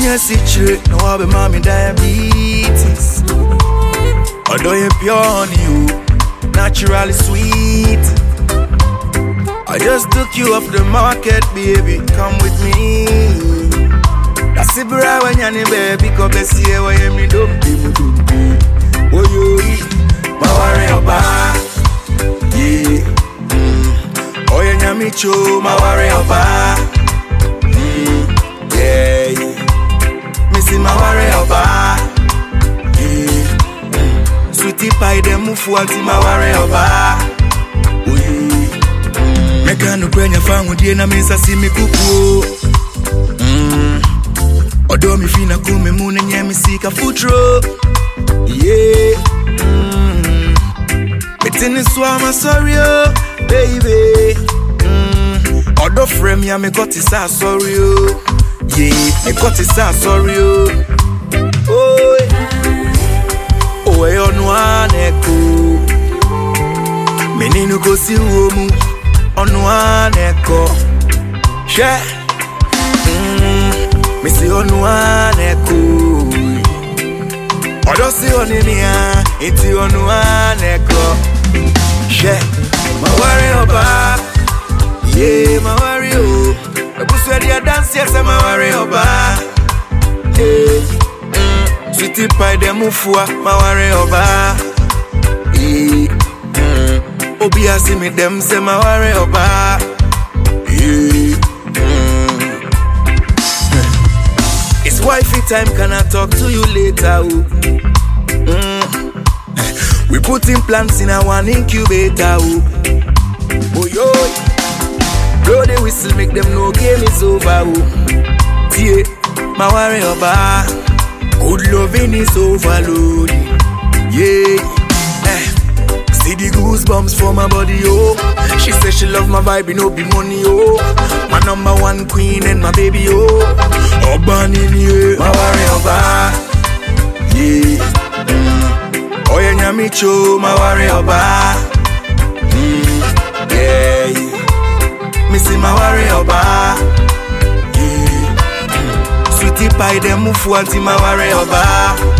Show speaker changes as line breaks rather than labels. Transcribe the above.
a secret, no I be mommy diabetes. Although you pure on you, naturally sweet. I just took you off the market, baby, come with me. That's it, bro, when you're baby, come let's see why you me don't be. Oh, you, my worry about, yeah. Oh, you're me cho, my worry about, yeah. Missy, my worry about, yeah. Sweetie pie, them move for my worry about, oh, yeah. Mekano kwenya fangu die na mesa si mikuku. Odo mi fina kume mune nye misika futro. Yeah. Metini swama sorry oh, baby. Odo frame ya me got isa sorry oh. Yeah, me got isa sorry oh. Oh, oh e onu aneko. Meninu go si uomu. Onwa neko she me si onwa neko odo si onimia iti onwa neko she ma worry oba yeah ma worry o ebusu dia dance yes ma worry oba yeah sweetie pie dem ufua ma worry oba yeah Obi asi me dem say my worry oba. It's wifey time, can I talk to you later? We putting plants in a one incubator. Oh yo, blow the whistle, make them know game is over. Yeah, my worry oba. Good loving is overloaded. Yeah. See the goosebumps for my body, oh. She says she love my vibe, no be money, oh. My number one queen and my baby, oh. Urban in here, my worry over, yeah. Oh, yeah, nyamicho, my worry over, yeah. Missy, my worry over, yeah. Sweetie pie, them move for my worry over.